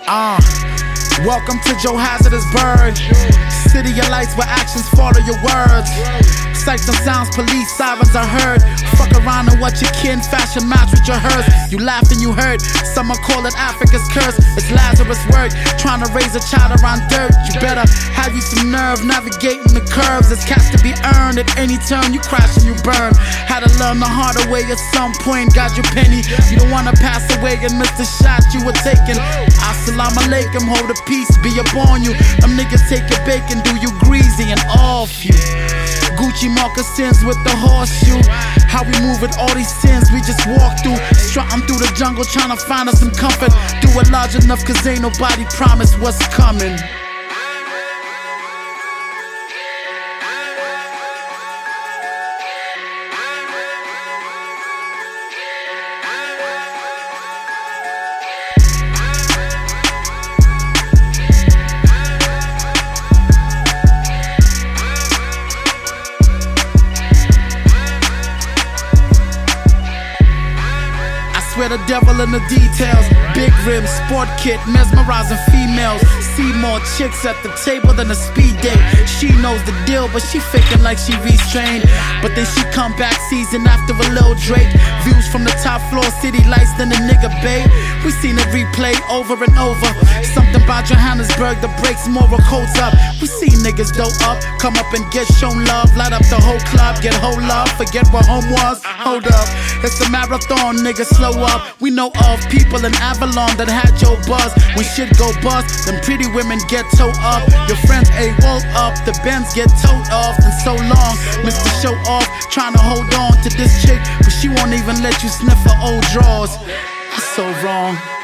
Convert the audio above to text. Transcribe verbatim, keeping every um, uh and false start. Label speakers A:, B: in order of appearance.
A: Uh, welcome to Joe Hazardisburg, city of lights where actions follow your words. Sights and sounds, police sirens are heard. Fuck around and watch your kin fashion match with your hers. You laugh and you hurt. Some call it Africa's curse. It's Lazarus' work, trying to raise a child around dirt. You better have you some nerve navigating the curves. It's cast to be earned at any turn. You crash and you burn. Had to learn the harder way at some point. Got your penny. You don't wanna pass away and miss the shot you were taking. Assalamu alaikum, hold a peace, be upon you. Them niggas take your bacon, do you greasy and off you. Gucci moccasins with the horseshoe. How we move with all these sins we just walk through. Strutting through the jungle trying to find us some comfort. Do it large enough cause ain't nobody promised what's coming. Where the devil in the details. Big rims, sport kit, mesmerizing females. See more chicks at the table than a speed date. She knows the deal, but she faking like she restrained. But then she come back season after a little Drake. Views from the top floor, city lights, then the nigga bay. We seen it replay over and over. Something about Johannesburg that breaks moral codes up. We see niggas dope up, come up and get shown love. Light up the whole club, get whole love, forget what home was. Hold up, it's a marathon, niggas slow up. We know of people in Avalon that had your buzz. When shit go bust, them pretty women get towed up. Your friends a woke up, the Benz get towed off. And so long, Mister Show Off, trying to hold on to this chick, but she won't even let you sniff her old drawers. That's so wrong.